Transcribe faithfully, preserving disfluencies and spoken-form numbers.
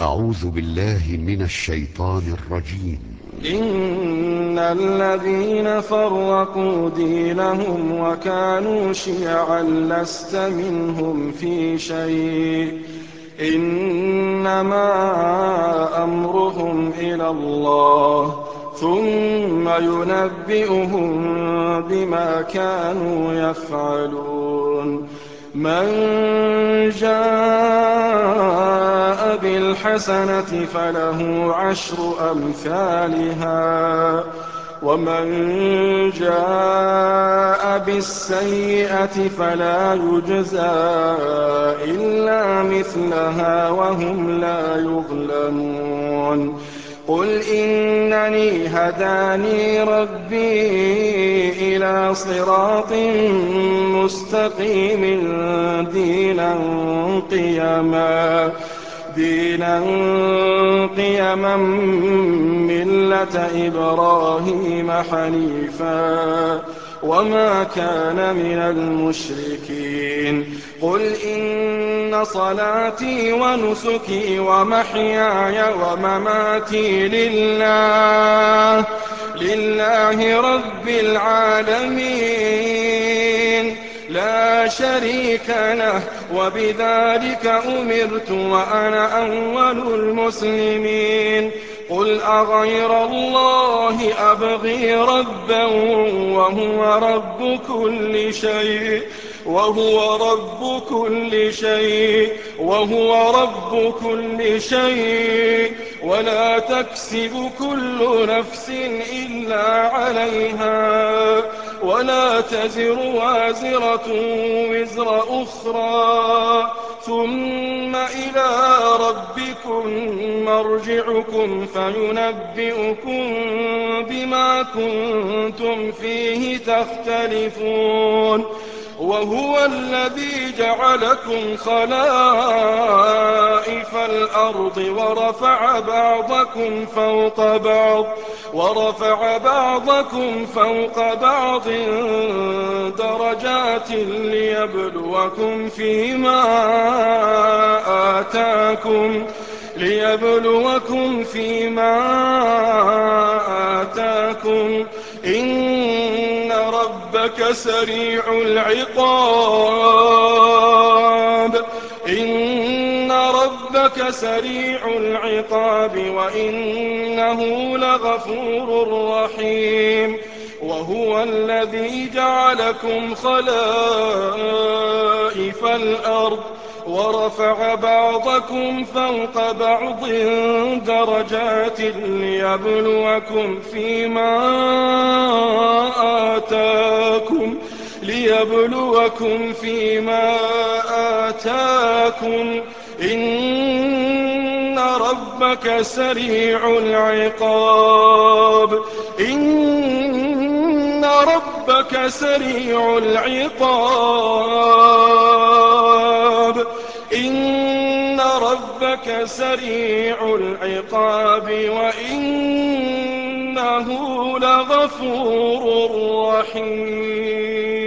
أعوذ بالله من الشيطان الرجيم. إن الذين فرقوا دينهم وكانوا شيعا لست منهم في شيء إنما أمرهم إلى الله ثم ينبئهم بما كانوا يفعلون. من جاء بالحسنة فله عشر أمثالها ومن جاء بالسيئة فلا يجزى إلا مثلها وهم لا يظلمون. قل إنني هداني ربي إلى صراط مستقيم دينا قيما دينا قيما ملة إبراهيم حنيفا وما كان من المشركين. قل إن صلاتي ونسكي ومحياي ومماتي لله لله رب العالمين لا شريك له وبذلك أمرت وأنا أول المسلمين. قل أغير الله أبغي ربا وهو رب كل شيء وهو رب كل شيء وهو رب كل شيء ولا تكسب كل نفس إلا عليها ولا تزر وازرة وزر أخرى ثم إلى ربكم مرجعكم فينبئكم بما كنتم فيه تختلفون. وهو الذي جعلكم خلائف الأرض ورفع بعضكم فوق بعض ورفع بعضكم فوق بعض درجات ليبلوكم فيما آتاكم ليبلوكم فيما آتاكم إن ربك سريع العقاب إن ربك سريع العقاب وإنه لغفور رحيم. وهو الذي جعلكم خلائف الأرض ورفع بعضكم فوق بعض درجات ليبلوكم فيما آتاكم ليبلوكم فيما آتاكم إن ربك سريع العقاب إن ربك سريع العقاب إن ربك سريع العقاب وإنه لغفور رحيم.